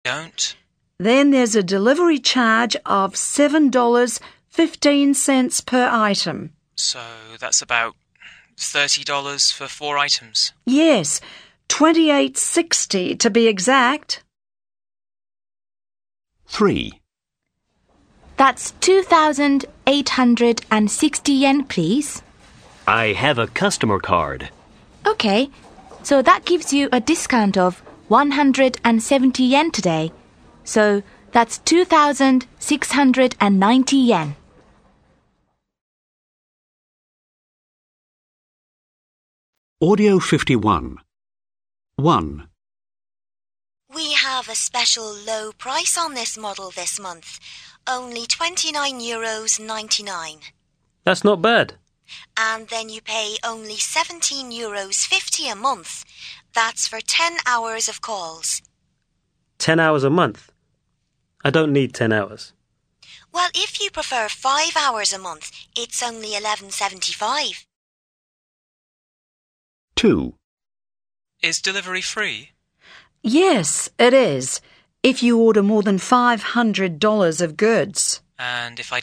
Don't. Then there's a delivery charge of $7.15 per item. So that's about $30 for 4 items. Yes, $28.60 to be exact. 3. That's 2,860 yen, please. I have a customer card. Okay, so that gives you a discount of 170 yen today. So that's 2,690 yen. Audio 51. 1. We have a special low price on this model this month. Only €29.99. That's not bad. And then you pay only €17.50 a month. That's for 10 hours of calls. 10 hours a month? I don't need 10 hours. Well, if you prefer 5 hours a month, it's only $11.75. 2. Is delivery free? Yes, it is, if you order more than $500 of goods. And if I